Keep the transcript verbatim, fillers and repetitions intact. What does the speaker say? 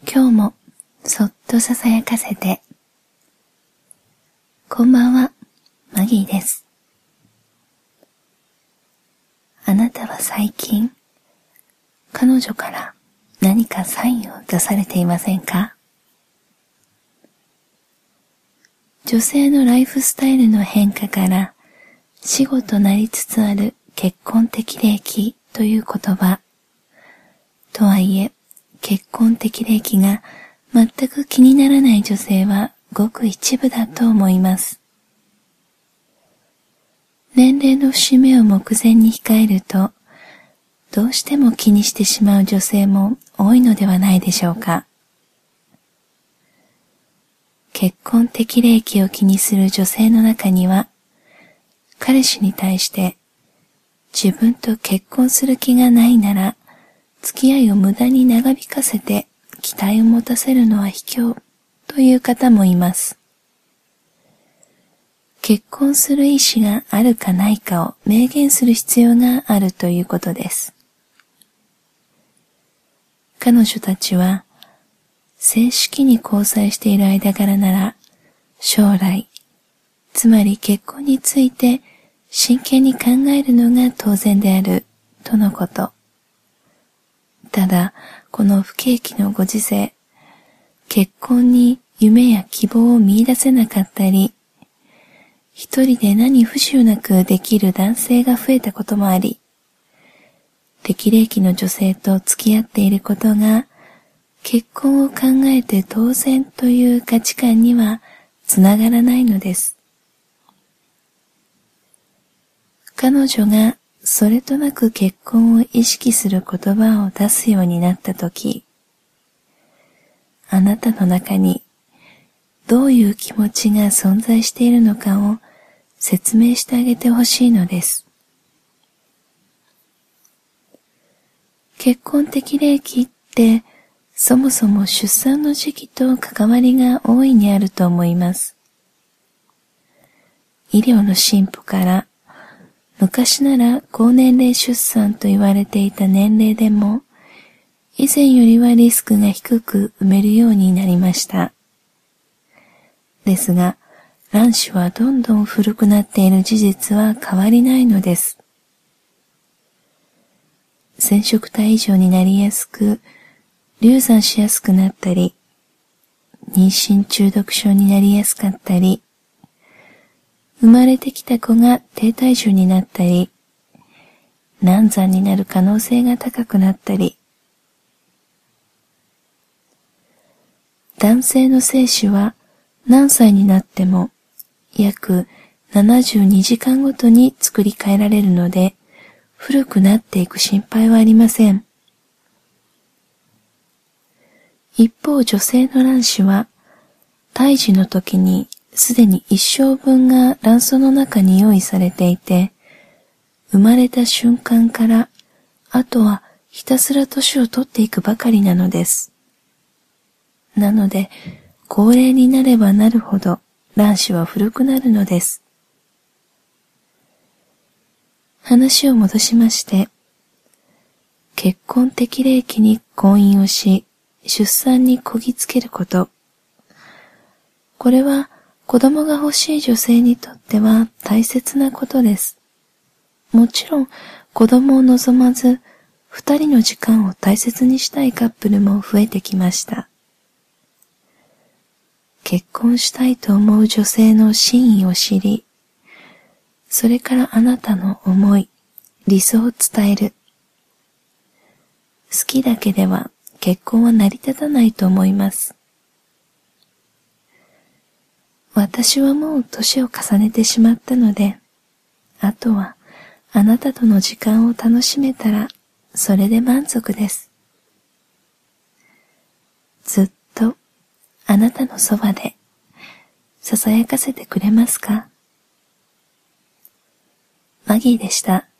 今日もそっとささやかせて。こんばんは、マギーです。あなたは最近、彼女から何かサインを出されていませんか？女性のライフスタイルの変化から死語となりつつある結婚適齢期という言葉。とはいえ、結婚適齢期が全く気にならない女性はごく一部だと思います。年齢の節目を目前に控えると、どうしても気にしてしまう女性も多いのではないでしょうか。結婚適齢期を気にする女性の中には、彼氏に対して自分と結婚する気がないなら、付き合いを無駄に長引かせて期待を持たせるのは卑怯という方もいます。結婚する意思があるかないかを明言する必要があるということです。彼女たちは正式に交際している間柄なら将来、つまり結婚について真剣に考えるのが当然であるとのこと。ただ、この不景気のご時世、結婚に夢や希望を見出せなかったり、一人で何不自由なくできる男性が増えたこともあり、適齢期の女性と付き合っていることが、結婚を考えて当然という価値観にはつながらないのです。彼女がそれとなく結婚を意識する言葉を出すようになったとき、あなたの中にどういう気持ちが存在しているのかを説明してあげてほしいのです。結婚適齢期ってそもそも出産の時期と関わりが大いにあると思います。医療の進歩から昔なら高年齢出産と言われていた年齢でも、以前よりはリスクが低く産めるようになりました。ですが、卵子はどんどん古くなっている事実は変わりないのです。染色体異常になりやすく、流産しやすくなったり、妊娠中毒症になりやすかったり、生まれてきた子が低体重になったり、難産になる可能性が高くなったり、男性の精子は何歳になっても約ななじゅうにじかんごとに作り変えられるので、古くなっていく心配はありません。一方、女性の卵子は胎児の時にすでに一生分が卵巣の中に用意されていて、生まれた瞬間からあとはひたすら年を取っていくばかりなのです。なので、高齢になればなるほど卵子は古くなるのです。話を戻しまして、結婚適齢期に婚姻をし、出産にこぎつけること。これは子供が欲しい女性にとっては大切なことです。もちろん子供を望まず、二人の時間を大切にしたいカップルも増えてきました。結婚したいと思う女性の真意を知り、それからあなたの思い、理想を伝える。好きだけでは結婚は成り立たないと思います。私はもう年を重ねてしまったので、あとはあなたとの時間を楽しめたらそれで満足です。ずっとあなたのそばでささやかせてくれますか？マギーでした。